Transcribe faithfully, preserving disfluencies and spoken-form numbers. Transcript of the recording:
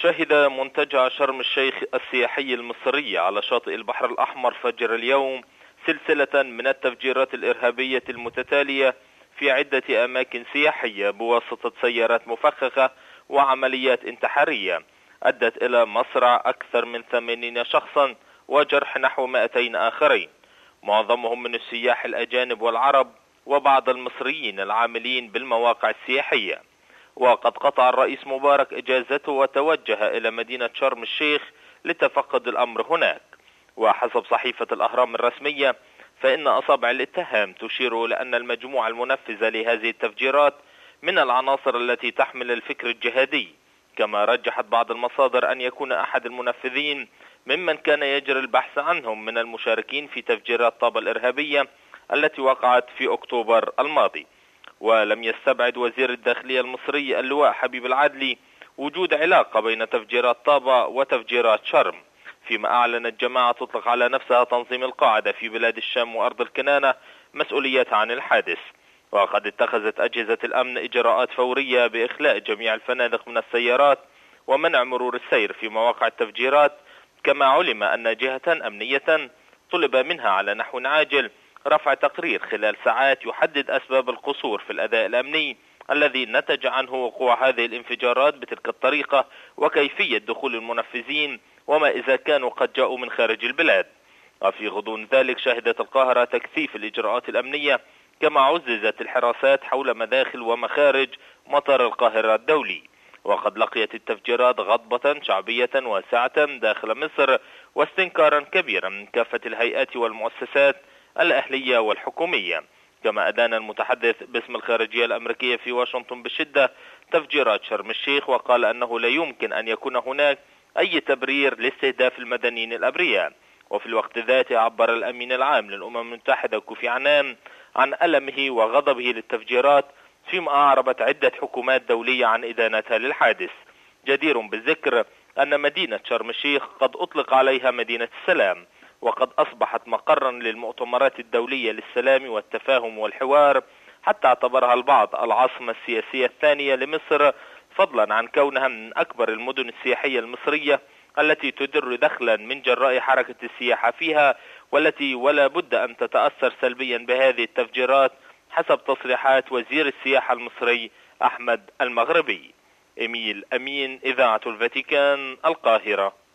شهد منتجع شرم الشيخ السياحي المصري على شاطئ البحر الأحمر فجر اليوم سلسلة من التفجيرات الإرهابية المتتالية في عدة أماكن سياحية بواسطة سيارات مفخخة وعمليات انتحارية أدت إلى مصرع أكثر من ثمانين شخصا وجرح نحو مئتين آخرين، معظمهم من السياح الأجانب والعرب وبعض المصريين العاملين بالمواقع السياحية. وقد قطع الرئيس مبارك إجازته وتوجه إلى مدينة شرم الشيخ لتفقد الأمر هناك. وحسب صحيفة الأهرام الرسمية فإن أصابع الاتهام تشير إلى أن المجموعة المنفذة لهذه التفجيرات من العناصر التي تحمل الفكر الجهادي، كما رجحت بعض المصادر أن يكون أحد المنفذين ممن كان يجري البحث عنهم من المشاركين في تفجيرات طابة الإرهابية التي وقعت في أكتوبر الماضي. ولم يستبعد وزير الداخلية المصري اللواء حبيب العدلي وجود علاقة بين تفجيرات طابة وتفجيرات شرم، فيما أعلنت جماعة تطلق على نفسها تنظيم القاعدة في بلاد الشام وأرض الكنانة مسؤوليتها عن الحادث. وقد اتخذت أجهزة الأمن إجراءات فورية بإخلاء جميع الفنادق من السيارات ومنع مرور السير في مواقع التفجيرات، كما علم أن جهة أمنية طلب منها على نحو عاجل رفع تقرير خلال ساعات يحدد أسباب القصور في الأداء الأمني الذي نتج عنه وقوع هذه الانفجارات بتلك الطريقة، وكيفية دخول المنفذين وما إذا كانوا قد جاءوا من خارج البلاد. وفي غضون ذلك شهدت القاهرة تكثيف الإجراءات الأمنية، كما عززت الحراسات حول مداخل ومخارج مطار القاهرة الدولي. وقد لقيت التفجيرات غضبة شعبية واسعة داخل مصر واستنكارا كبيرا من كافة الهيئات والمؤسسات الأهلية والحكومية. كما أدان المتحدث باسم الخارجية الأمريكية في واشنطن بشدة تفجيرات شرم الشيخ، وقال أنه لا يمكن أن يكون هناك أي تبرير لاستهداف المدنيين الأبرياء. وفي الوقت ذاته عبر الأمين العام للأمم المتحدة كوفي عنان عن ألمه وغضبه للتفجيرات، فيما أعربت عدة حكومات دولية عن إدانتها للحادث. جدير بالذكر أن مدينة شرم الشيخ قد أطلق عليها مدينة السلام، وقد أصبحت مقرا للمؤتمرات الدولية للسلام والتفاهم والحوار، حتى اعتبرها البعض العاصمة السياسية الثانية لمصر، فضلا عن كونها من أكبر المدن السياحية المصرية التي تدر دخلا من جراء حركة السياحة فيها، والتي ولا بد أن تتأثر سلبيا بهذه التفجيرات حسب تصريحات وزير السياحة المصري أحمد المغربي. إميل أمين، إذاعة الفاتيكان، القاهرة.